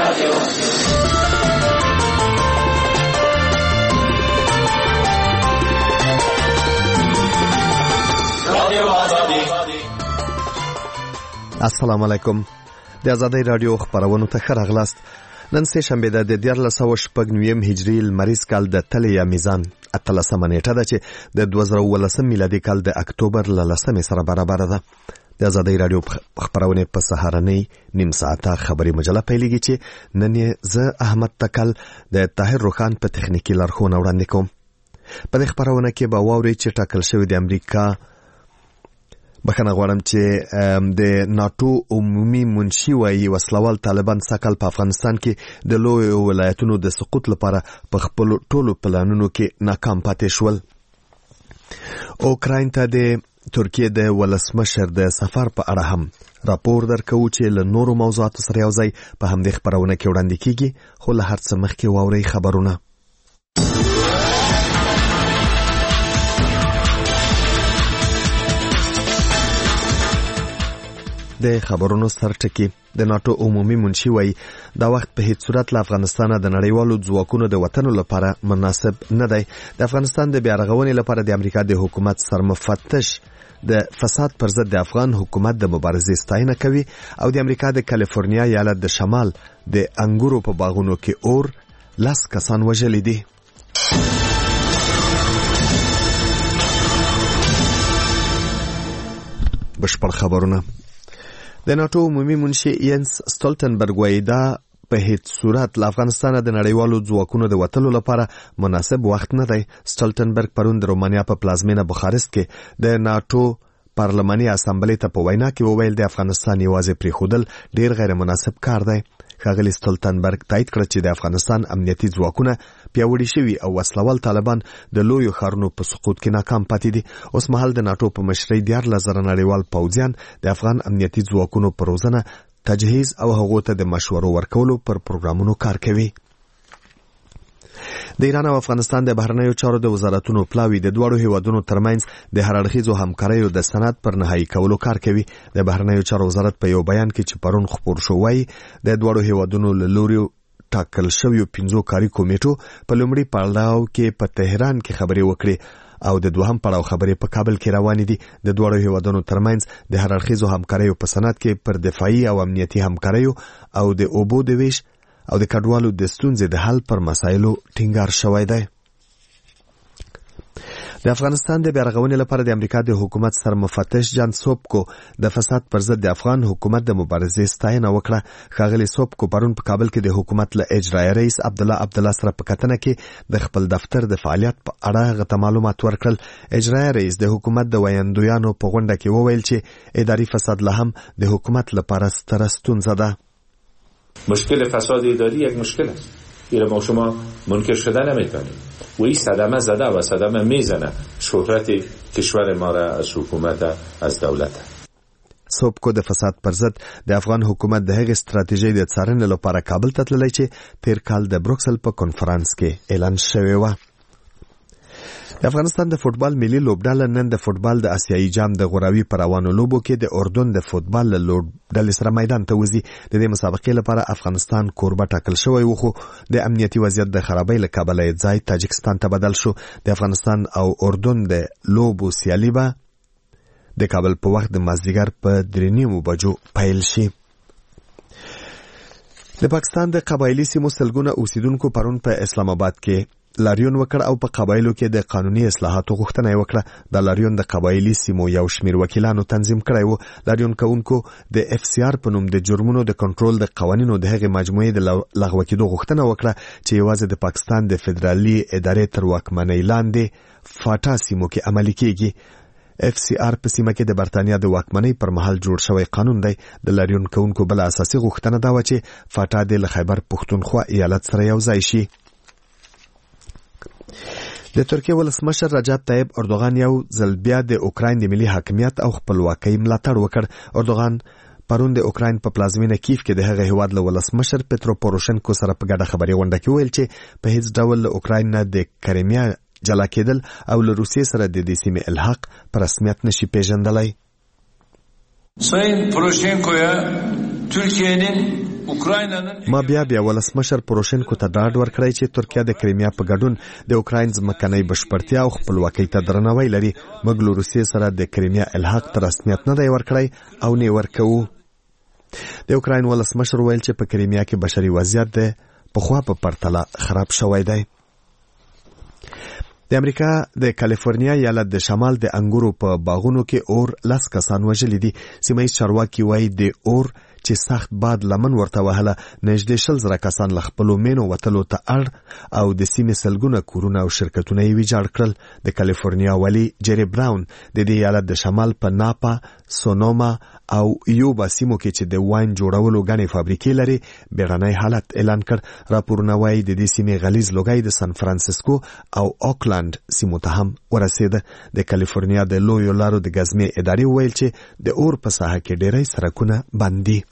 السلام علیکم. د آزادۍ رادیو خبرونو ته ښه راغلاست. نن سه شنبه ده د 1409 هجري لمریز کال د تلې یا میزان 13 نیټه ده چې د 2018 میلادي کال د اکتوبر ل 10 سره برابر ده. د آزادۍ رادیو خبرونه په سهارنۍ نیم ساعته خبري مجله پیلېږي چې نن زه احمد تکل د طاهر روخان په تخنیکی لارښوونه وړاندې کوم. په دې خبرونه کې به واورئ چې ټاکل شوی د امریکا بخنه غواړم چې د ناتو عمومي منشي وایي وسلوال طالبان سکل په افغانستان کې د لوی ولایتونو د سقوط لپاره په خپل ټولو پلانونو کې ناکام پاتې شول. اوکراین ته د ترکیه د ولسمشر د سفر په اړه هم راپور درکو چې له نورو موضوعاتو سره یو ځای په همدې خبرونه کې وړاندې کیږي. خو له هر څه مخکې واورئ خبرونه. د خبرونو سرټکی د ناتو عمومي منشي وایي دا وخت په هیڅ صورت له افغانستانه د نړیوالو ځواکونو د وطنو لپاره مناسب نه دی. د افغانستان د بیارغونې لپاره د امریکا د حکومت سرمفتش د فساد پر ضد د افغان حکومت د مبارزې ستاینه کوي او د امریکا د کالیفورنیا ایالت د شمال د انګورو په باغونو کې اور 10 کسان وژلي دي. بشپړ خبرونه. د ناتو عمومي منشي ینس ستولتنبرګ وایي دا په هیڅ صورت له افغانستانه د نړیوالو ځواکونو د وتلو لپاره مناسب وخت نه دی. ستولتنبرګ پرون د رومانیا په پلازمینه بخارست کې د ناتو پارلماني اسامبلې ته په وینا کې وویل د افغانستان یوازې پریښودل ډیر غیر مناسب کار دی. ښاغلي ستولتنبرګ تایید کړ چې د افغانستان امنیتي ځواکونه پیاوړي شوي او وسلوال طالبان د لویو ښارونو په سقوط کې ناکام پاتې دي. اوس مهال د ناتو په مشرۍ 14,000 نړیوال پوځیان د افغان امنیتي ځواکونو پر روزنه، تجهیز او هغو ته د مشورو ورکولو پر پروګرامونو کار کوي. د ایران او افغانستان د بهرنیو چارو د وزارتونو پلاوی د دوړو هیوادونو ترمنځ د هرړخیزو همکاریو د سند پر نهایی کولو کار کوي. د بهرنیو چارو وزارت په یو بیان کې چې پرون خبر شو وایي د دوړو هیوادونو له لوري ټاکل شویو 5 کاري کمیټو په لومړي پړاو کې په تهران کې خبرې وکړي او د دوهم پړاو خبرې په کابل کې روانې دي. د دوړو هیوادونو ترمنځ د هرړخیزو همکاریو په سند کې پر دفاعي او امنیتي همکاریو او د اوبو د ویش او د کډوالو د ستونزې د حل پر مسایلو ټینګار شوی دی. د افغانستان د بیارغونې لپاره د امریکا د حکومت سرمفتش جان سوبکو د فساد پر ضد د افغان حکومت د مبارزې ستاینه وکړه. ښاغلي سوبکو پرون په کابل کې د حکومت له اجرایي رئیس عبدالله سره په کتنه کې د خپل دفتر د فعالیت په اړه غته معلومات ورکړل. اجرایي رئیس د حکومت د ویاندویانو په غونډه کې وویل چې اداري فساد لا هم د حکومت لپاره ستره ستونزه ده. مشکل فساد اداری یک مشکل است. این ما شما منکر شده نمیتونیم و این صدمه زده و صدمه میزنه شهرت کشور ما را از حکومت از دولت. سوبکو د فساد پر ضد د افغان حکومت د هغې ستراتیژۍ د څارنې لپاره کابل ته تللی چې تیر کال د بروکسل په کنفرانس کې اعلان شوی و. د افغانستان د فوټبال ملي لوبډله نن د فوټبال د آسیایي جام د غوراوي په روانو لوبو کې د اردن د فوټبال لوبډلې سره میدان ته وځي. د دې مسابقې لپاره افغانستان کوربه ټاکل شوی و خو د امنیتي وضعیت د خرابۍ له کبله یې ځای تاجکستان ته بدل شو. د افغانستان او اردن د لوبو سیالي به د کابل په وخت د مازدیګر په 3:30 بجو پیل شي. د پاکستان د قبایلی سیمو سلګونه اوسیدونکو پرون په اسلام آباد کې لاریون وکړ او په قبایلو کې د قانوني اصلاحاتو غوښتنه وکړه. د لاریون د قبایلی سیمو یو شمیر وکیلانو تنظیم کړی و. لاریون کوونکو د اف سی آر په نوم د جرمونو د کنټرول د قوانینو د هغې مجموعې د لغوه کېدو غوښتنه وکړه چې یوازې د پاکستان د فدرالي ادارې تر واکمنۍ لاندې فاټا سیمو کې عملي کېږي. اف سی آر په سیمه کې د برتانیا د واکمنۍ پر مهال جوړ شوی قانون دی. د لاریون کوونکو بل اساسي غوښتنه دا و چې فاټا د خیبر پښتونخوا ایالت سره یو ځای شي. د ترکیه ولسمشر رجب طیب اردوغان یو ځل بیا د اوکراین د ملي حاکمیت او خپلواکۍ ملاتړ وکړ. اردوغان پرون د اوکراین په پلازمینه کیف کې د هغه هیواد له ولسمشر پترو پوروشنکو سره په ګډه خبري غونډه کې ویل چې په هیڅ ډول له اوکراین نه د کریمیا جلا کېدل او له روسیې سره د دې سیمې الحاق په رسمیت نشي پیژندلی. Sayın Poroshenko'ya Türkiye'nin ما بیا ولسمشر پوروشنکو ته ډاډ ورکړی چې ترکیه د کریمیا په ګډون د اوکراین ځمکنۍ بشپړتیا او خپلواکۍ ته درناوی لري. موږ له روسیې سره د کریمیا الحاق ته رسمیت نه دی ورکړی او نه ورکوو. د اوکراین ولسمشر ویل چې په کریمیا کې بشري وضعیت د پخوا په پرتله خراب شوی دی. د امریکا د کالیفورنیا ایالت د شمال د انګورو په باغونو کې اور 10 کسان وژلي دي. سیمه‌ییز چارواکي وایي د اور چې سخت باد لمن ورته وهله نږدې 100,000 کسان له خپلو مینو وتلو ته اړ او د سیمې سلګونه کورونه او شرکتونه یې ویجاړ کړل. د کالیفورنیا والي جری براون د دې ایالت د شمال په ناپا، سونوما او یوبا سیمو کې چې د واین جوړولو غني فابریکې لري بیړنی حالت اعلان کړ. راپورونه وایي د دې سیمې غلیظ لوګي د سان فرانسیسکو او اوکلند سیمو ته هم ورسېده. د کالیفورنیا د لویو لارو د ګزمې ادارې ویل چې د اور په ساحه کې ډېری سړکونه بند دي.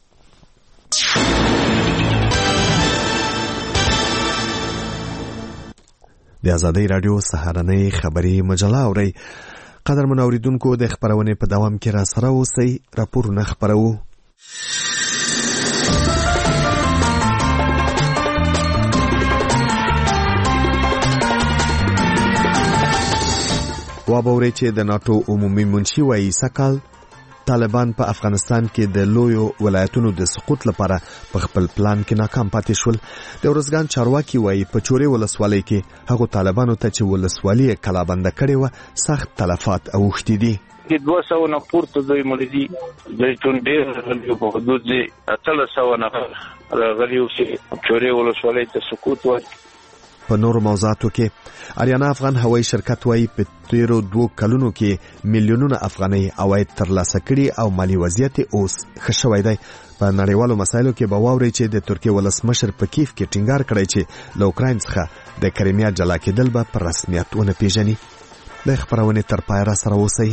د آزادۍ رادیو سهارنۍ خبري مجله اورئ. قدرمن اوریدونکو د خبرونې په دوام کې را سره اوسئ. راپورونه خبرو. وابوري چې د ناتو عمومي منشي وایي سکهال طالبان په افغانستان کې د لویو ولایتونو د سقوط لپاره په خپل پلان کې ناکام پاتې شول. د ورزګان چارواکي وایي په چورې ولسوالۍ کې هغو طالبانو ته چې ولسوالي کلابنده کړې وه سخت تلفات اوښتي دي. د 200 نه پورته دوی ملي د ټونډې په حدود 300 نفر راغلي او چې چورې ولسوالۍ ته سقوط ورکړي. په نورو موضوعاتو کې اریانا افغان هوایي شرکت وایي په تیرو 2 کلونو کې میلیونونه افغانۍ عواید ترلاسه کړي او مالی وضعیت اوس ښه شوی دی. په نړیوالو مسایلو کې به واورئ چې د ترکیې ولسمشر په کیف کې ټینګار کړی چې له اوکراین څخه د کریمیا جلا کېدل به په رسمیت ونه پیژني. د خبرونې تر پایه را سره اوسئ.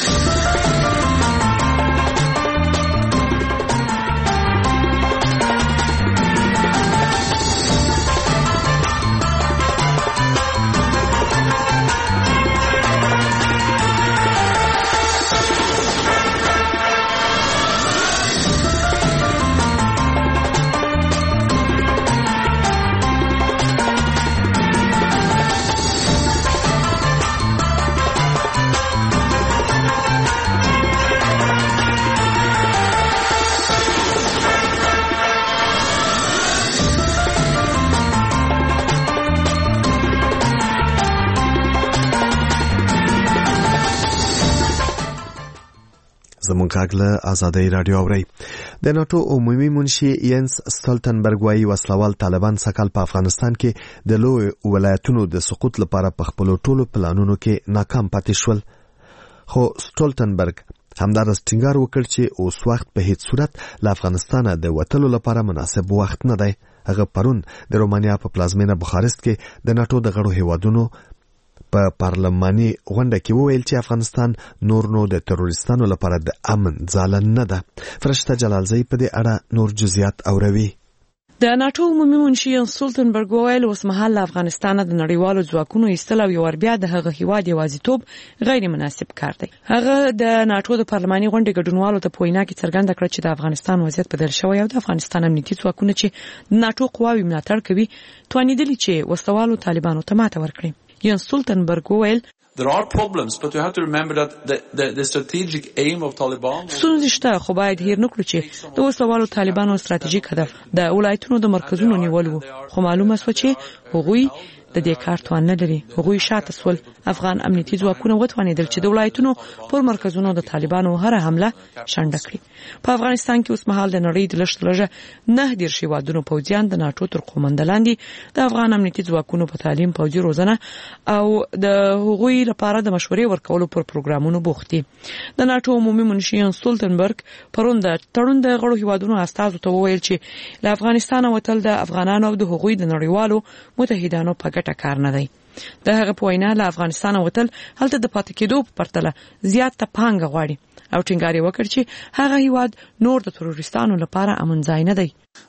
زمونږ له آزادۍ رادیو اورئ. د ناتو عمومي منشي ینس ستولتنبرګ وایي وسلوال طالبان سکهال په افغانستان کې د لوی ولایتونو د سقوط لپاره په خپلو ټولو پلانونو کې ناکام پاتې شول. خو ستولتنبرګ همدارس ټینګار وکړ چې اوس وخت په هیڅ صورت له افغانستانه د وتلو لپاره مناسب وخت نه دی. هغه پرون د رومانیا په پلازمینه بخارست کې د ناتو د غړو هیوادونو په پارلماني غونډه کې وویل چې افغانستان نور نو د تروریستانو لپاره د امن ځاله نه ده. فرشته جلالزی په دې اړه نور جزئیات اوروي. د ناتو عمومي منشي ینس ستولتنبرګ وویل اوس مهال له افغانستان د نړیوالو ځواکونو ایستل او یو بیا د هغه هیواد یوازیتوب غیر مناسب کار دی. هغه د ناتو د پارلماني غونډې ګډونوالو ته په وینا کې څرګنده کړه چې د افغانستان وضعیت بدل شوی او د افغانستان امنیتي ځواکونه چې د ناتو قواوې ملاتړ کوي توانیدلي چې وسوالو طالبانو ته ماته ورکړي. ینس ستولتنبرګ وویل There are problems, but we have to remember that the strategic aim of Taliban. ستونزې شته خو باید هیر نکړو چې د وسوالو طالبانو ستراتیژیک هدف د ولایتونو د مرکزونو نیول وو. خو معلومه شوه چې هغوی د دې کار توان نه لري. هغوی شاته سول. افغان امنیتي ځواکونه وتوانېدل چې د ولایتونو پر مرکزونو د طالبانو هر حمله شنډه کړي. په افغانستان کې اوس مهال د نړۍ د لږ 9 هیوادونو پوځیان د ناتو تر قومنده لاندې د افغان امنیتي ځواکونو په تعلیم، پوځي روزنه او د هغوی لپاره د مشورې ورکولو پر پروګرامونو بوخت دي. د ناتو عمومي منشي ینس ستولتنبرګ پرون د تړون د غړو هیوادونو استازو ته وویل چې له افغانستان وتل د افغانانو او د هغوی د نړیوالو متحدانو په ګټه کار نه دی. د هغه په وینا له افغانستان وتل هلته د پاتې کېدو په پرتله زیاته پانګه غواړي او ټینګار یې وکړ چې هغه هیواد نور د تروریستانو لپاره امن ځای نه دی.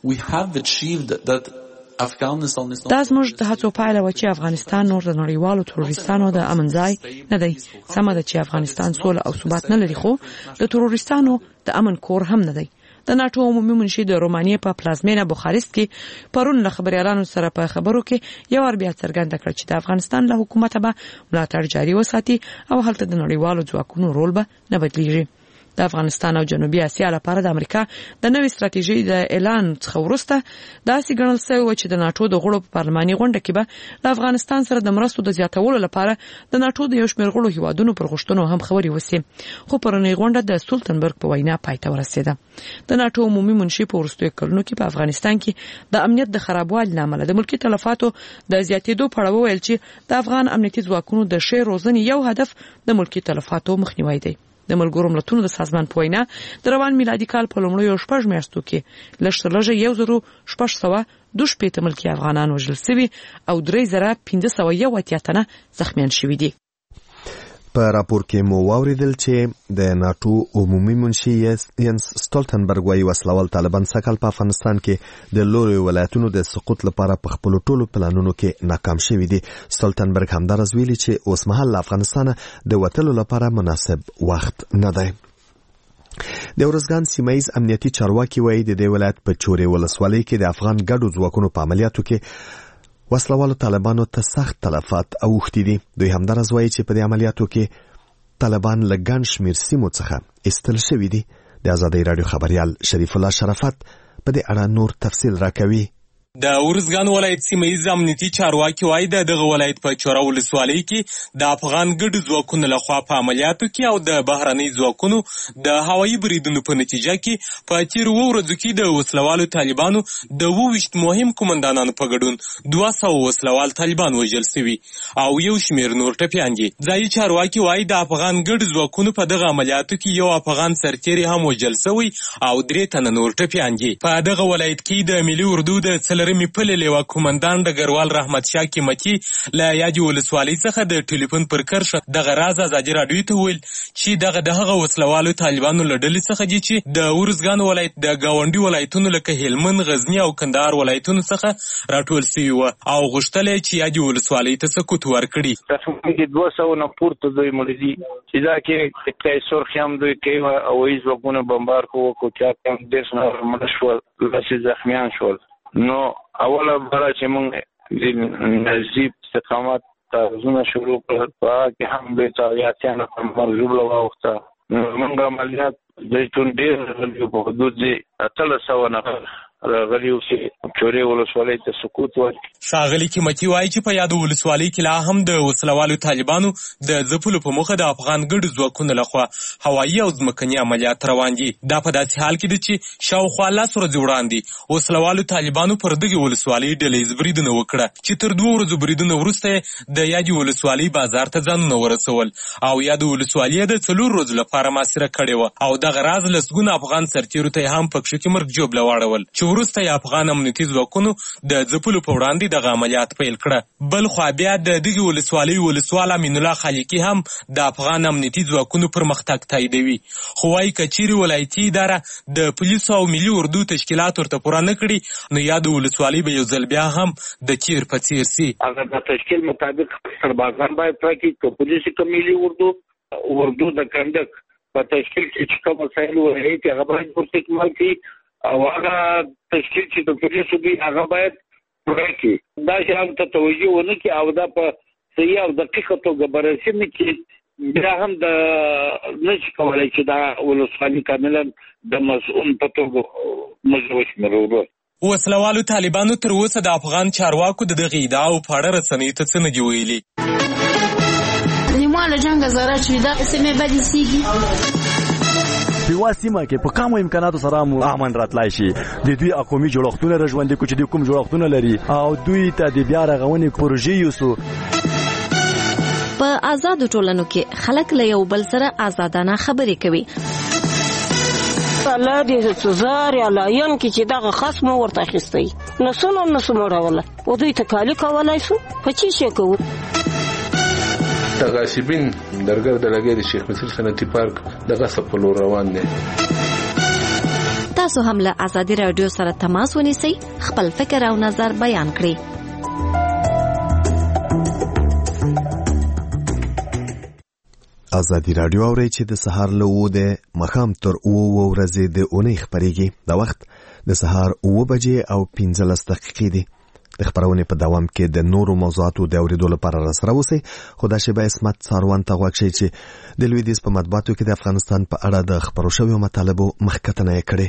دا زموږ د هڅو پایله وه چې افغانستان نور د نړیوالو تروریستانو د امن ځای نه دی. سمه ده چې افغانستان سوله او ثبات نه لري خو د تروریستانو د امن کور هم نه دی. د ناتو عمومي منشي د رومانیې په پلازمینه بوخارست کې پرون له خبريالانو سره په خبرو کې یو ور بیا څرګنده کړ چې د افغانستان له حکومت به ملاتړ جاري وساتي او هلته د نړیوالو ځواکونو رول به نه بدلیږي. د افغانستان او جنوبي اسیا لپاره د امریکا د نوې ستراتیژۍ د اعلان څخه وروسته داسې ګڼل شوی چې د ناتو د غړو په پارلماني غونډه کې به د افغانستان سره د مرستو د زیاتولو لپاره د ناتو د یو شمېر غړو هیوادونو پر غوښتنو هم خبرې وشي، خو پرونی غونډه د سولتنبرګ په وینا پای ته ورسېده. د ناتو عمومي منشي په وروستیو کلونو کې په افغانستان کې د امنیت د خرابوالي لامل د ملکي تلفاتو د زیاتېدو په اړه وویل چې د افغان امنیتي ځواکونو د ښې روزنې یو هدف د ملکي تلفاتو مخنیوی دی. د ملګرو ملتونو د سازمان په وینا د روان میلادي کال په لومړیو 6 میاشتو کې لږ 1602 ملکي افغانان وژل شوي او 3581 تنه زخمیان شوي دي. په راپور کې مو واوریدل چې د ناتو عمومي منشي ینس سټولټنبرګ وايي وسلوال طالبان سکهال په افغانستان کې د لوري ولایتونو د سقوط لپاره په خپل ټولو پلانونو کې ناکام شوي دي. سټولټنبرګ همدارس ویلي چې اوس مهال افغانستان د وټلو لپاره مناسب وخت نه دی. د ورزګان سیمایز امنیتي چارواکي وايي د دې ولایت په چورې ولسوالۍ کې د افغان ګډو ځواکونو په عملیاتو کې وسلوالو طالبانو ته سخت تلفات اوښتي دي. دوی همدارس وایي چې په دې عملیاتو کې طالبان له ګڼ شمېر سیمو څخه ایستل شوي دي. د ازادۍ راډیو خبریال شریف الله شرافت په دې اړه نور تفصیل راکوي. د ورزګان ولایت سیمایي امنیتي چارواکي وایي د دغه ولایت په چوره ولسوالۍ کې د افغان ګډ ځواکونو لخوا په عملیاتو کې او د بهرنۍ ځواکونو د هوایي بریدونو په نتیجه کې په تیرو ورځو کې د وسلوالو طالبانو د 22 مهم قومندانانو په ګډون 200 وسلوال طالبان وژل شوي او یو شمېر نور ټپیان دي. ځایي چارواکي وایي د افغان ګډ ځواکونو په دغه عملیاتو کې یو افغان سرتیری هم وژل شوی او 3 تنه نور ټپیان دي. په دغه ولایت کې د ملي اردو د رمی پلې لیوا کومندان ډګروال رحمت شاه قیمتي له یادې ولسوالۍ څخه د ټلیفون پر کرښه دغه راز ازادي راډیو ته ویل چې دغه وسلوالو طالبانو له ډلې څخه دي چې د ورزګان ولایت د ګاونډي ولایتونو لکه هلمند، غزني او کندهار ولایتونو څخه راټول شوي وو او غوښتل چې یادې ولسوالۍ ته سقوط ورکړي. تاسو 200 نه پورته دوی مولدي چې دا کې کای سرخ هم دوی کوي او هیڅ وګونه بمبار کوو چې هم د سنور مشول لاسي زخمیان شول. نو اوله برا چې موږ نزیب استقامت تازونه شروع کړل په کې هم به تاریاتیان په مرجوب لواوخته موږ عملیات د ټول ډیر په حدود 300 نفر راغلیو چې چورې ولسوالۍ ته سقوط ورکړي. ښاغلي قیمتي وایي چې په یادو ولسوالۍ کې لا هم د وسلوالو طالبانو د ځپلو په موخه د افغان ګډو ځواکونو لخوا هوایي او ځمکني عملیات روان دي. دا په داسې حال کې ده چې شاوخوا 10 ورځې وړاندې وسلوالو طالبانو پر دغې ولسوالۍ ډلهییز بریدونه وکړه چې تر 2 ورځو بریدونو وروسته د یادې ولسوالۍ بازار ته ځانونه ورسول او یادو ولسوالۍ د 4 ورځو لپاره محاصره کړې وه او دغه راز لسګونه افغان سرتیرو ته هم په کښې کې مرګ ژوبله واړول چې وروسته یې افغان امنیتي ځواکونو د ځپلو په وړاندې دغه عملیات پیل کړه. بل خوا بیا د دغې ولسوالۍ ولسوال امین الله خالقي هم د افغان امنیتي ځواکونو پرمختګ تاییدوي، خو وایي که چیرې ولایتي اداره د پولیسو او ملي اردو تشکیلات ورته پوره نه کړي نو یاد ولسوالۍ به یو ځل بیا هم د تیر په څیر سي. اگر د تشکیل مطابق سربازان باید پاکي که پولیس که ملي اردو د کنډک په تشکیل کې چې کوم مسایل وایي چې هغه باید ورته استعمال کړي او هغه تشکیل چې د پولیسو دی هغه باید پوره کړي. دا شیان ته توجه ونه کړي او دا په صحیح او دقیقه توګه بررسي نه کړي بیا هم د نشي کولی چې دا ولسوالي کاملا د مسؤل په توګه موږ وشمېرو. وسلوالو طالبانو تر اوسه د افغان چارواکو د دغې ادعاو په اړه رسنیو ته څه نه دي ویلي. نیمه له جنګه ضرر چې دا سیمې بدې سیږي په واسمه کې په کومو امکاناتو سره مو امن راتلای شي. د دوی اقومي جوړښتونه رژوندې کو چې د کوم جوړښتونه لري او دوی ته د بیا رغونې پروژې یوسو. په آزاد ټولنو کې خلک له یو بل سره آزادانه خبرې کوي. الله دې سزار یا لاین کې چې دغه خصم ورته اخیستی نسو مړوله او دوی ته کالی کولای شو په چی شي کوو. تغاسبین درګر د لګې د شیخ مصر صنعتي پارک دغه سپلو روان دي. تاسو هم له ازادي رادیو سره تماس ونیسئ، خپل فکر او نظر بیان کړئ. ازادي راډیو اوري چې د سهار له 9 د مخام تر 9 ورځې د اونۍ خبريږي. دا وخت د سهار 9 بجې او 15 دقیقې دي. د خبرونې په دوام کې د نورو موضوعاتو د اوریدو لپاره را سره اوسئ. خدا شیبه اسمت څاروان ته غواړي چې د لویدیځ په مطبوعاتو کې د افغانستان په اړه د خبرو شویو مطالبو مخکتنه کړي.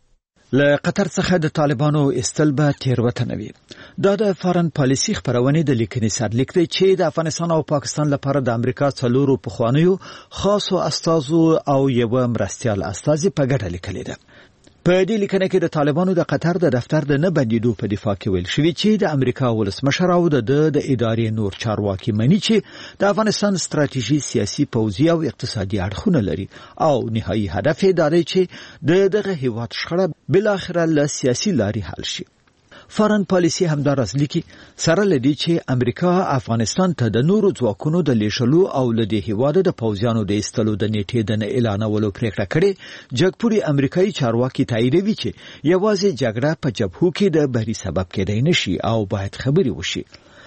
له قطر څخه د طالبانو استلبه تیروتنه وی. دا د فارن پالیسي خبرونه د لیکنې سرلیک دی چې د افغانستان او پاکستان لپاره د امریکا څلورو پخوانیو خاصو استازو او یو مرستيال استازي په ګډه لیکلې ده. په دې لیکنه کې د طالبانو د قطر د دفتر د نه بندیدو په دفاع کې ویل شوی چې د امریکا ولسمشر او د ادارې نور چارواکي مني چې د افغانستان ستراتیژي سیاسي پوځي او اقتصادي اړخونه لري او نهایي هدف یې دا دی چې دغه هیواد شخړه بل اخر له سیاسي لارې حل شي. فارن پالیسي همدارس لیکي سره لدی چې امریکا افغانستان ته د نورو ځواکونو د لیشلو او لدی هیواد د پوځیانو د استلو د نیټې د اعلانولو پریکړه کړې. جګپوري امریکایي چارواکي تاییدوي چې یوازې جګړه په جبهو کې د بری سبب کېدای نشي او باید خبري وشي.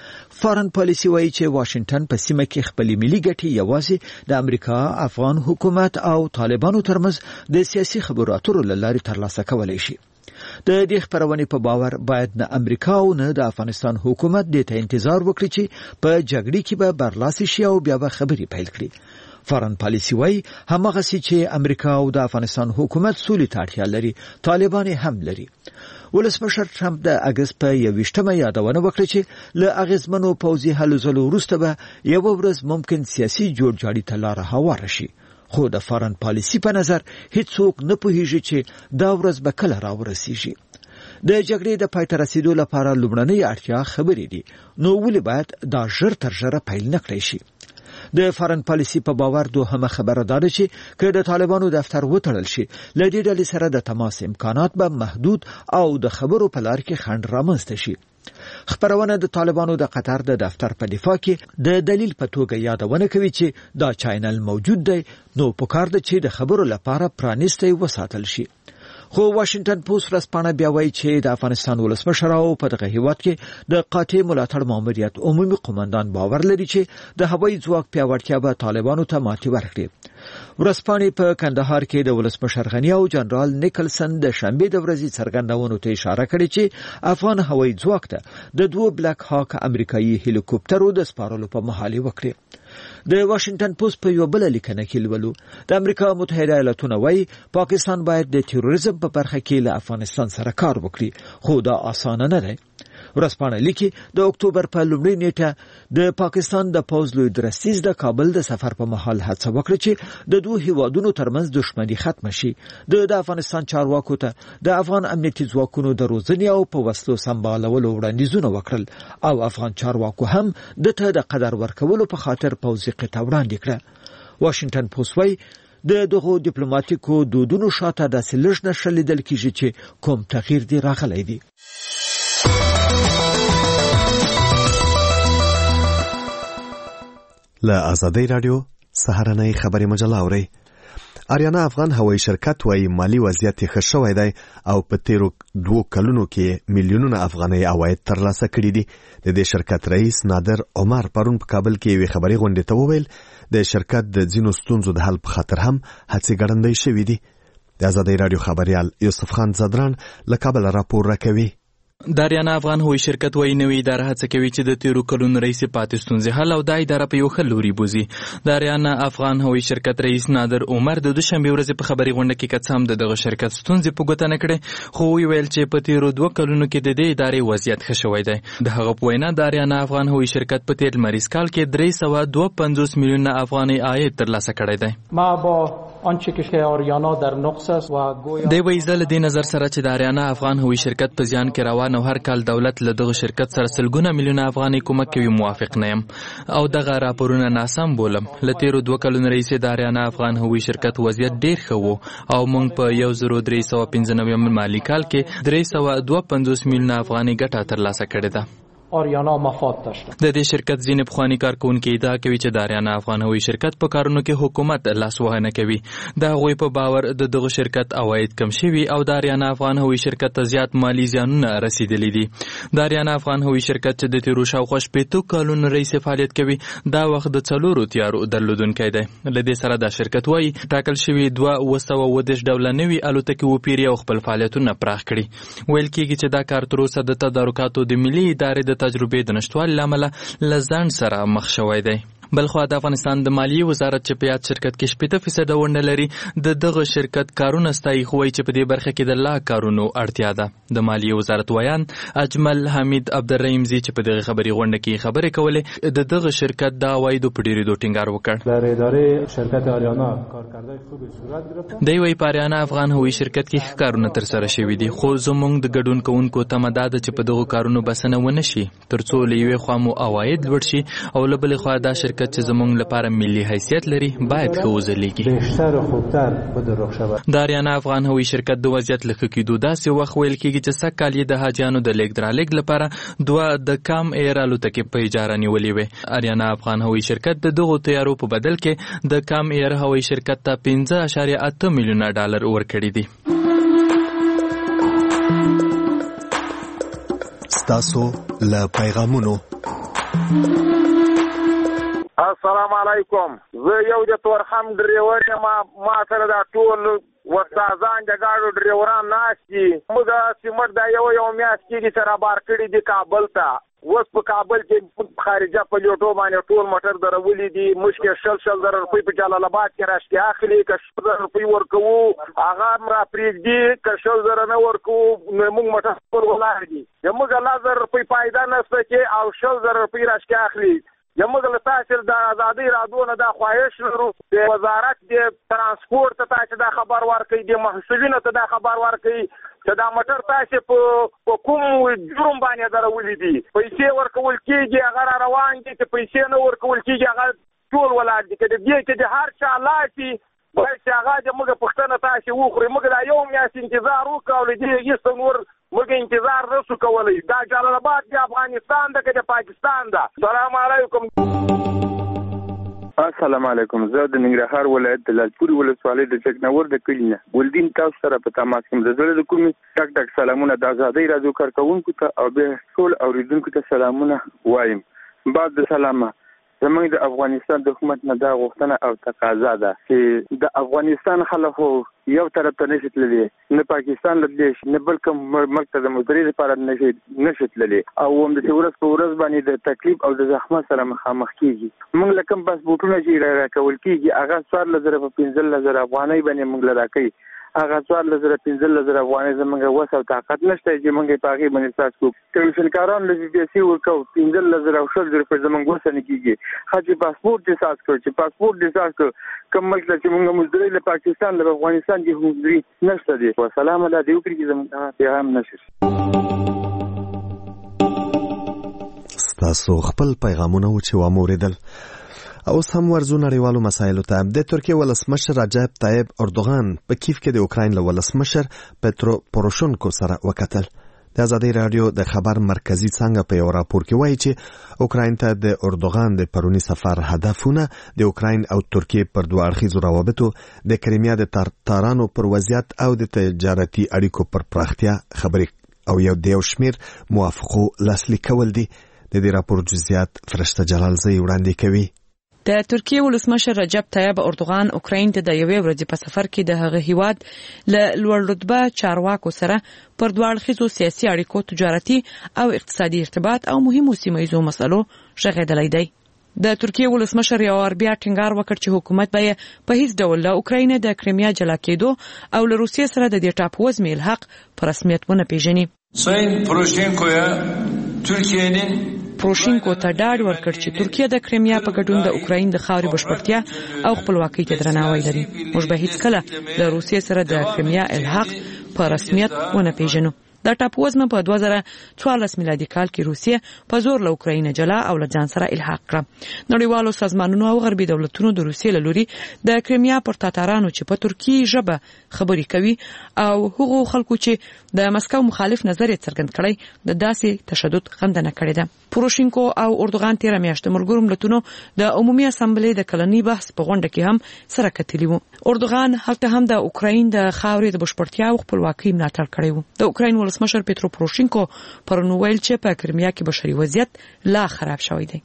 فارن پالیسي وایي چې واشنگټن په سیمه کې خپل ملي ګټې یوازې د امریکا افغان حکومت او طالبانو ترمنځ د سیاسي خبرو اترو لارې ترلاسه کولای شي. د دې خبرونې په باور باید نه امریکا او نه د افغانستان حکومت د ته انتظار وکړي چې په جګړې کې به برلاسي شي او بیا به خبري پیل کړي. فارن پالیسي وایي همغه چې امریکا او د افغانستان حکومت سولې ته اړتیا لري، طالبان هم لري. ولسمشر ټرمپ د اگست په 21مه یادونه وکړه چې له اغیزمنو پوځي هلو ځلو وروسته به یو ورځ ممکن سیاسي جوړجاړي ته لار هواره شي. خو د فارن پالیسي په نظر هیڅوک نه پوهیږي چې دا ورځ به کله راورسیږي. د جګړې د پای ته رسیدو لپاره لومړنۍ اړتیا خبرې دي، نو ولې باید دا ژر تر ژره پیل نه کړی شي. د فارن پالیسي په باور دوهمه خبره ده چې که د طالبانو دفتر وتړل شي له دې ډلې سره د تماس امکانات به محدود او د خبرو په لار کې خنډ رامنځته شي. خبرونه د طالبانو د قطر د دفتر په دفاع کې د دلیل په توګه یادونه کوي چې دا چینل موجود دی، نو پکار ده چې د خبرو لپاره پرانیستی وساتل شي. خو واشنگټن پوسټ رسپانه بیا وایي چې د افغانستان ولسمشر او په دغه هیواد کې د قاطع ملاتړ ماموریت عمومي قومندان باور لري چې د هوایي ځواک پیاوړتیا به طالبانو ته ماتې ورکړي. ورسپانې په کندهار کې د ولسمشر غنی او جنرال نیکلسن د شنبه د ورځې څرګندونو ته اشاره کړې چې افغان هوایي ځواک ته د 2 بلیک هاک امریکایي هلیکوپټرو د سپارلو په محالې وکړي. د واشنگټن پوسټ په یو بل لیکنه کې لولو د امریکا متحده ایالاتونو وايي پاکستان باید د تروریزم په برخه کې له افغانستان سره کار وکړي، خو دا اسانه نه دی. ورسپانه لیکي د اکتوبر په لومړۍ نیټه د پاکستان د پوځ لوی درستیز د کابل د سفر په مهال هڅه وکړه چې د دوه هیوادونو ترمنځ دښمني ختم شي. د افغانستان چارواکو ته د افغان امنیتي ځواکونو د روزنې او په وسلو سمبالولو وړاندیزونه وکړل او افغان چارواکو هم دته د قدر ورکولو په خاطر پوځي قطعه وړاندې کړه. واشنگټن پوسټ وايي د دغه ډیپلوماټیکو دودونو شاته د سلج نشل لیدل کیږي چې کوم تغییر دی راغلی دی. له آزادۍ رادیو سهارنۍ خبري مجله اوري. آریانا افغان هوایي شرکت وايي مالی وضعیت ښه شوی دی او په تیرو 2 کلونو کې میلیونونه افغانۍ عواید ترلاسه کړي دي. د دې شرکت رئیس نادر عمر پرون په کابل کې یوې خبري غونډې ته وویل د شرکت د ځینو ستونزو د حل په خاطر هم هڅې ګړندۍ شوې دي. د آزادۍ رادیو خبريال یوسف خان زدران له کابل راپور راکوي. د آریانا افغان هوایي شرکت وايي نوې اداره هڅه کوي چې د تیرو کلونو رئیس پاتې ستونزې حل او د اداره په یو ښه لوري بوزي. د آریانا افغان هوایي شرکت رئیس نادر عمر د دوشنبه ورځې په خبري غونډه کې قسم دغه شرکت ستونزې په ګوته نه کړې، خو ویل چې په تیرو 2 کلونو کې د دې ادارې وضعیت ښه شوی دی. د هغه په وینا د آریانا افغان هوایي شرکت په تیر مریض کال کې 352 میلیونه افغانۍ عاید ترلاسه کړی دی. ما با آنچه که آریانا در نقص است و گویا دی وایي زه له دې نظر سره چې د آریانا افغان هوایي شرکت په زیان کې روان او هر کال دولت له دغه شرکت سره سلګونه میلیونه افغانۍ کومک کوي موافق نه یم او دغه راپورونه ناسم بولم. له تیرو 2 کلونو رئیس د آریانا افغان هوایي شرکت وضعیت ډیر ښه و او موږ په 1395 مالی کال کې 352 میلیونه افغانۍ ګټه ترلاسه کړې ده. آریانا مفاد داشتن. د دې شرکت ځینې پخواني کارکونکي ادعا کوي چې د آریانا افغان هوایي شرکت په کارونو کې حکومت لاسوهنه کوي. د هغوی په باور د دغه شرکت عواید کم شوي او د آریانا افغان هوایي شرکت ته زیات مالی زیانونه رسیدلي دي. د آریانا افغان هوایي شرکت چې د تیرو شاوخوا 80 کلونو راهیسې فعالیت کوي دا وخت د 4 تیارو درلودونکی دی. له دې سره دا شرکت وایي ټاکل شوي 230 ډوله نوي الوتکې وپیري او خپل فعالیتونه پراخ کړي. ویل کېږي چې دا کار تر اوسه د تدارکاتو د ملي ادارې د تجربې د نشټوالي له امله له ځنډ سره مخ شوی دی. بلخوا د افغانستان د مالیې وزارت چې په یاد شرکت کې 80% ونډه لري د دغه شرکت کارونه ستایي، خو وایي چې په دې برخه کې د لا کارونو اړتیا ده. د مالیې وزارت ویان اجمل حمید عبدالرحیم زی چې په دغه خبري غونډه کې خبرې کولې د دغه شرکت د عوایدو په ډېرېدو ټینګار وکړ. در اداره شرکت آریانا کارکردهای خوبی صورت گرفت. دی وایي په آریانا افغان هوایي شرکت کې کارونه تر سره شوي دي، خو زموږ د ګډون کوونکو تمه دا ده چې په دغه کارونو بسنه ونه شي ترڅو له یوې خوا مو عواید لوړ شي او له بلې خوا دا شرکت چې زموږ لپاره ملي حیثیت لري باید ښه وځلیږي. بیشتر و خوبتر بدرخ شود. د آریانا افغان هوایي شرکت د وضعیت له ښه کېدو داسې وخت ویل کېږي چې سږ کال یې د حاجیانو د لیږد رالېږد لپاره 2 د کام ایر الوتکې په اجاره نیولې وې. آریانا افغان هوایي شرکت د دغو تیارو په بدل کې د کام ایر هوایي شرکت ته 15.8 میلیونه ډالر ورکړي دي. ستاسو له پیغامونو. السلام علیکم. زه یو د تورخم ډریور یم. ما سره دا ټول وستازان د ګاډو ډریوران ناست دي. موږ سیمټ دا یو میاشت کېږي چې رابار کړي دي کابل ته. اوس په کابل کې خارجه په لیټو باندې ټول موټر درولي دي. مشکل 100 روپۍ په جلال آباد کې راشي اخلي. که 100 روپۍ ورکوو هغه هم را پرېږدي، که 100 نه ورکوو موږ موټر ټول ولاړ دي. موږ 1000 روپۍ فایده نشته کې او 100 روپۍ راشي اخلي. موږ له تاسو د ازادۍ رادیو نه دا خواهش لرو د وزارت د ترانسپورت ته چې دا خبر ورکړي، د محصولینو ته دا خبر ورکړي چې دا موټر تاسو په کوم جرم باندې درولې دي. پیسې ورکول کېږي هغه روان دي، چې پیسې نه ورکول کېږي هغه ټول ولاړ دي. که دې کې د هر چا لاسي باید چې هغه د موږ پښتنه تاسو وخوري. موږ دا یو میاشت انتظار وکړو، لدې هیڅ نور موږ انتظار نشو کولی. دا جلال آباد د افغانستان ده که د پاکستان ده. سلام علیکم. السلام علیکم. زه د ننګرهار ولایت د لالپورې ولسوالۍ د چکنور د کلي نه ګلدین تاسو سره په تماس کې د زړه د کومې ټک سلامونه د ازادۍ رادیو کارکونکو ته او به ټول اوریدونکو ته سلامونه وایم. بعد د سلامه زموږ د افغانستان د حکومت نه دا غوښتنه او تقاضا ده چې د افغانستان خلکو یو طرف ته نشي تللی، نه پاکستان لدلی شي، نه بل کوم ملک ته د مزدورۍ لپاره نشي تللی او هم د ورځ په ورځ باندې د تکلیف او د زحمت سره مخامخ کیږي. موږ له کوم پاسپورټونه چې راکول کیږي هغه 14,015 افغانۍ باندې موږ له راکوي. هغه 14,015 افغانۍ زموږ وس او طاقت نشته چې موږ په هغې باندې احساس کوو. کمیشنکاران له پیسې ورکوو 15,000 او 100,000 روپۍ زموږ وس نه کېږي. چې پاسپورټ دې احساس کړو، چې پاسپورټ دې احساس کړو کوم ملک چې موږ مزدورۍ له پاکستان له افغانستان کې مزدوري نشته دي. وسلام الله دې وکړي چې زموږ پیغام نشي. ستاسو خپل پیغامونه و چې واموریدل. اوس هم ورزو نړیوالو مسایلو ته. د ترکیه ولسمشر رجب طیب اردوغان په کیف کې د اوکراین له ولسمشر پترو پوروشنکو سره وکتل. د ازادۍ رادیو د خبر مرکزی څنګه په یو راپور کې وایي چې اوکراین ته د اردوغان د پرونی سفر هدفونه د اوکراین او ترکیه پر دوه اړخیزو روابطو، د کریمیا د تارانو پر وضعیت او د تجارتي اړیکو پر پراختیا خبرې او یو شمیر موافقو لاسلیک کول دي. د دې راپور جزئیات فرشته جلالزی وړاندې کوي. د ترکیه ولسمشر رجب طیب اردوغان اوکراین ته د یوې ورځې په سفر کې د هغه هیواد له لوړ رتبه چارواکو سره پر دوه اړخیزو سیاسي اړیکو، تجارتي او اقتصادي ارتباط او مهمو سیمه مسلو غږېدلی دی. د ترکیه ولسمشر یو بیا ټینګار وکړ چې حکومت به په هیڅ ډول له اوکراین د کریمیا جلا کېدو او له روسیې سره د دې ټاپووزمې الحاق په رسمیت ونه پیژني. پروشینکو ته ډاډ ورکړ چې ترکیه د کریمیا په ګډون د اوکراین د خاورې بشپړتیا او خپلواکۍ ته درناوی لري. موږ به هیڅکله د روسیې سره د کریمیا الحاق په رسمیت ونه پیژنو. د ټاپووزمه په 2014 میلادي کال کې روسیه په زور له اوکراین جلا او له ځان سره الحاق کړه. نړیوالو سازمانونو او غربي دولتونو د روسیې له لوري د کریمیا پر تاتارانو چې په ترکی ژبه خبرې کوي او هغو خلکو چې د مسکو مخالف نظر یې څرګند کړی د داسې تشدد غندنه کړې ده. پوروشینکو او اردوغان تیر میاشت ملګرو ملتونو د عمومي اسامبلې د کلنی بحث په غونډه کې هم سره کتلی وو. اردوغان هلته هم د اوکراین د خاورې د بشپړتیا او خپلواکۍ ملاتړ کړی وو. د اوکراین ولسمشر پیترو پوروشینکو پرون ویل چې په کرمیا کې بشري وضعیت لا خراب شوی دی.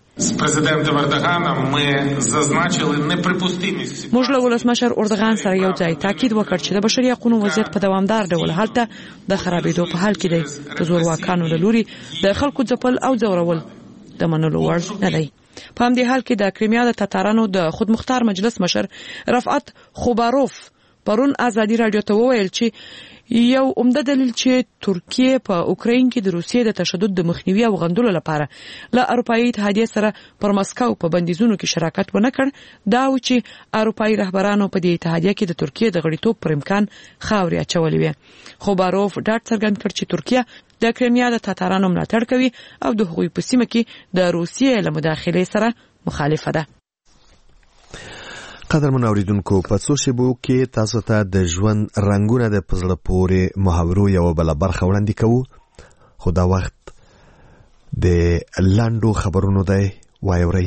موږ له ولسمشر اردوغان سره یو ځای تاکید وکړ چې د بشري حقوقو وضعیت په دوامدار ډول هلته د خرابېدو په حال کې دی. د زورواکانو له لوري د خلکو ځپل او ځورول د منلو وړ نه دی. په همدې حال کې د کریمیا د تاتارانو د خودمختار مجلس مشر رفعت خوباروف پرون ازادي رادیو ته وویل چې یو عمده دلیل چې ترکیه په اوکراین کې د روسیې د تشدد د مخنیوي او غندلو لپاره له اروپایي اتحادیې سره پر مسکو په بندیزونو کې شراکت ونه کړ دا و چې اروپایي رهبرانو په دې اتحادیه کې د ترکیه د غړیتوب پر امکان خاورې اچولې وي. خوباروف ډاډ څرګند کړ چې ترکیه د کریمیا د تاتارانو ملاتړ کوي او د هغوی په سیمه کې د روسیې له مداخلې سره مخالفه ده. قدرمن اوریدونکو په څو شیبو کې تاسو ته د ژوند رنگونه د پزړه پورې محاورو یو بل برخه وړاندې کوو، خو دا وخت د لاندو خبرونو دی وایوري.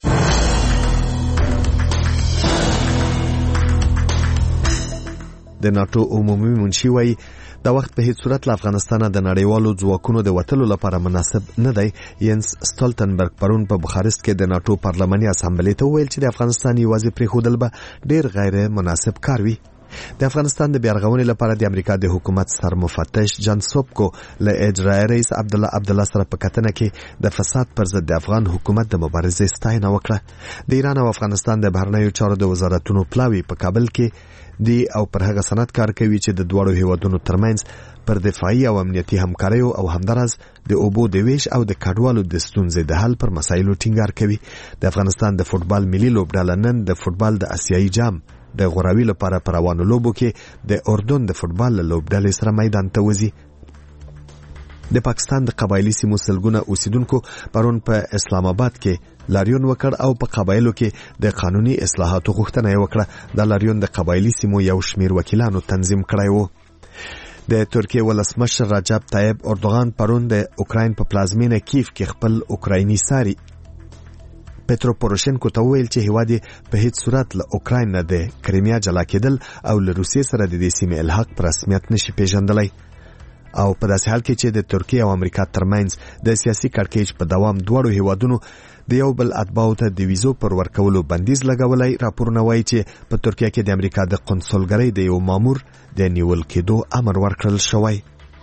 د ناتو عمومي منشي وایي دا وخت په هیڅ صورت له افغانستان د نړیوالو ځواکونو د وتلو لپاره مناسب نه دی. ینس سټولټنبرګ پرون په بخارست کې د ناتو پارلماني اسامبلې ته ویل چې د افغانستان یوازې پریښودل به ډیر غیر مناسب کار وي. د افغانستان د بیارغونې لپاره د امریکا د حکومت سر مفتش جان سوبکو له اجرایي رئیس عبدالله سره په کتنه کې د فساد پر ضد د افغان حکومت د مبارزې ستاینه وکړه. د ایران او افغانستان د بهرنیو چارو د وزارتونو پلاوی په کابل کې دی او پر هغه سند کار کوي چې د دوړو هیوادونو ترمنځ پر دفاعي او امنیتي همکاریو او همدارس د اوبو د ویش او د کډوالو د ستونزې د حل پر مسایلو ټینګار کوي. د افغانستان د فوتبال ملي لوبډله نن د فوتبال د آسیایي جام د غوراوي لپاره پر روانو لوبو کې د اردن د فوتبال لوبډلې سره میدان ته وځي. د پاکستان د قبایلی سیمو سلګونه اوسیدونکو پرون په اسلام آباد کې لاریون وکړ او په قبایلو کې د قانوني اصلاحاتو غوښتنه وکړه. د لاریون د قبایلی سیمو یو شمیر وکیلانو تنظیم کړی وو. د ترکیه ولسمشر رجب طیب اردوغان پرون د اوکراین په پلازمینه کیف کې خپل اوکرایني ساري پیترو پوروشینکو ته ویل چې هیواد په هیڅ صورت له اوکراین نه د کریمیا جلا کېدل او له روسیې سره د دې سیمې الحاق پر رسمیت نشي پیژندلی. او په داسې حال کې چې د ترکیه او امریکا ترمنځ د سیاسي کړکېچ په دوام دواړو هیوادونو د یو بل اتباعو ته د ویزو پر ورکولو بندیز لګولای. راپورونه وایي چې په ترکیه کې د امریکا د قونسلګرۍ د یو مامور د نیول کېدو امر ورکړل شوی.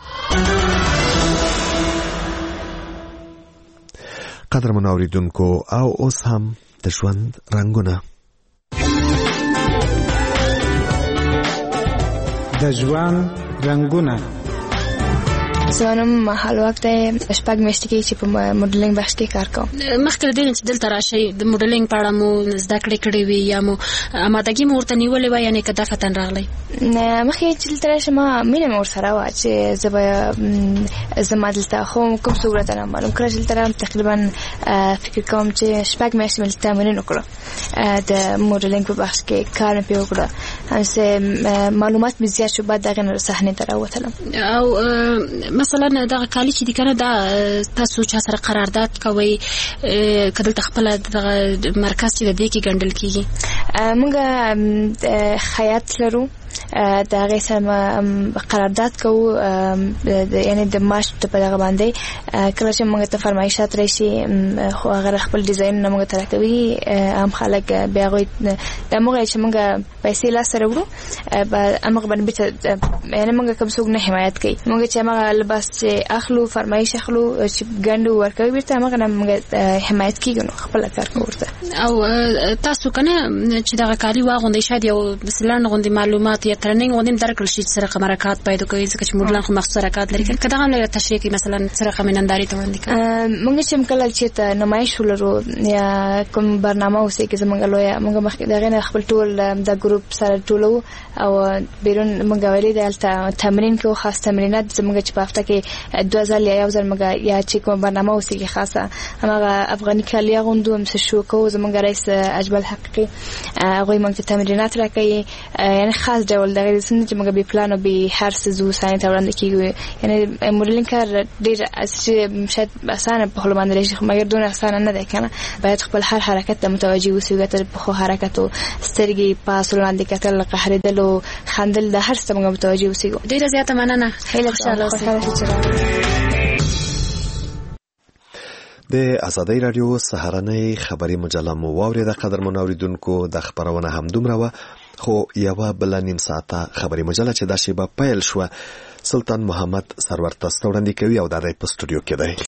قدرمن اوریدونکو او اوس هم د ژوند رنگونه. د ژوند رنگونه. زما حال وخت شپږ میاشتې کې چې په موډلینګ بخش کې کار کوم. مخکې د دې چې دلته راشي د موډلینګ په اړه مو زده کړې کړې وي یا مو آمادګي مو ورته نیولې وای یعنی کدا فتن راغلی؟ مخکې چې دلته راشم مینه مور سره وا چې زما دلته خو کوم صورت نه معلوم کړل چې دلته تقریبا فکر کوم چې شپږ میاشتې مې تمرین وکړ د موډلینګ په بخش کې کار مې وکړ. همسه معلومات مې زیات شو بعد دغه صحنه ته راوتلم. او مثلا دا کالی چې د کنه دا تاسو چا سره قرارداد کوي کله خپل د مرکز چې د دې کې ګڼل کیږي؟ موږ خیاط لرو دا غي سم قرارداد کوو یعنی د ماش ته په دغه باندې کله چې موږ ته فرمایشات راشي خو هغه خپل ډیزاین نه موږ تر کوي هم خلک بیا غوي د موږ چې موږ پیسې لا سره ورو امغه باندې یعنی موږ کوم څوک نه حمایت کوي. موږ چې موږ لباس چې اخلو فرمایش اخلو چې ګندو ورکوي بیرته موږ نه موږ حمایت کیږو خپل کار کوو. او تاسو کنه چې دغه کاری واغوندې شاید یو مثلا غوندي معلومات ته ترننګ ودیم درکړل شي سره حرکت پیدا کوي ځکه چې مډلان خو مخصوص حرکت لري کله هم له تشریح کې مثلا سره خمیننداري ته وړاندې کوي موږ چې کله چې ته نمایش ولرو یا کوم برنامه اوسې کې زمونږ لوی موږ مخکې دغه نه خپل ټول د ګروپ سره ټولو او بیرون موږ ویلي د تمرین کې خاص تمرینات زمونږ چې په هفته کې 2000 یا 1000 موږ یا چې کوم برنامه اوسې کې خاصه هغه افغاني کالیا غوندو هم شو کو زمونږ رئیس اجمل حقيقي هغه موږ تمرینات راکړي یعنی خاص ډول دغه څنګه چې موږ به پلان او به هر څه زو ساين ته وړاندې کیږي یعنی مودلینګ کار ډیر چې شاید اسانه په خپل باندې لري خو مګر دون اسانه نه ده کنه باید خپل هر حرکت ته متوجي اوسئ ګټل په خو حرکت او سترګې پاس وړاندې کتل قهرېدل او خندل د هر څه موږ متوجي اوسئ ډیر زیاته مننه خیلی خوشاله اوسئ د ازادۍ رادیو سهارنۍ خبري مجله مو واورید قدرمن اوریدونکو د خبرونه هم دومره و خو یو بل نیم ساعته خبري مجله چې د شیبه پیل شو سلطان محمد سرور تاسو وړاندې کوي او د په سټوډیو کې دی